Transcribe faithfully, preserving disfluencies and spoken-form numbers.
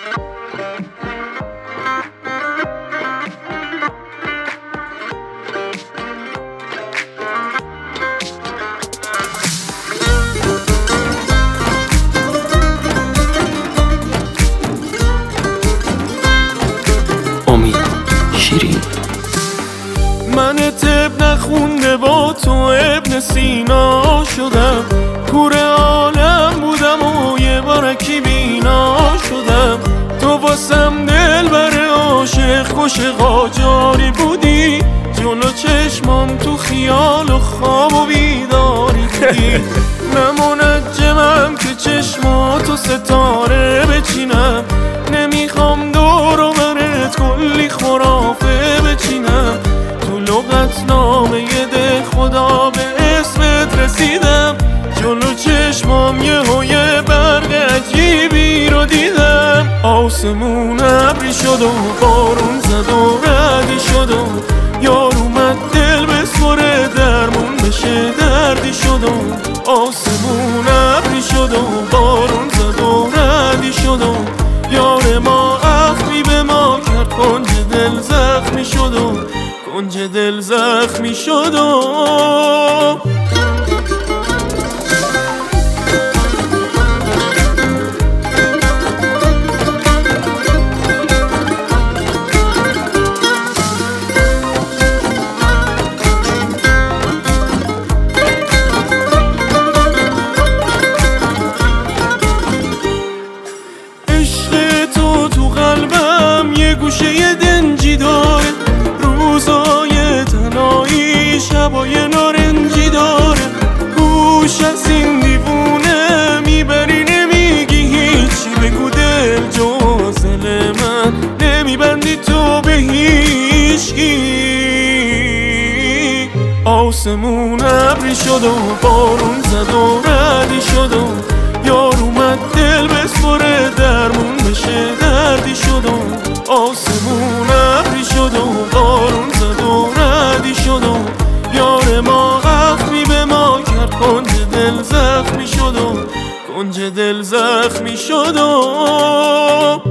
من طب نخونده با تو ابن سینا شدم، کور عالم بودم و یه بارکی بینا شدم. تو واسم دل بر عاشق کش قاجاری بودی، جلو چشمام تو خیال و خواب و بیداری بودی. من منجمم که چشماتو ستاره بچینم، نمیخوام دور و برت کلی خرافه بچینم. تو لغت نامه ده خدا به اسمت رسیدم، جلو چشمام یه هوی برق عجیبی رو دیدم. آسمون ابری شد و بارون زد و ردی شد و یار اومد دل بسپره درمون بشه دردی شد و آسمون ابری شد و بارون زد و ردی شد و یار ما اخمی به ما کرد، کنج دل زخمی شد و کنج دل زخمی شد و گوشه دنجی داره، روزای تنهایی شبای نارنجی داره. گوش از این دیوونه میبری نمیگی هیچی، بگو دل جزل من نمیبندی تو به هیچکی. آسمون ابری شد و بارون زد و ردی شد و یار اومد دل بسپره درمون بشه دردی شد و آسمون ابری شد و بارون زد و ردی شد و یار ما اخمی به ما کرد، کنج دل زخمی شد و کنج دل زخمی شد و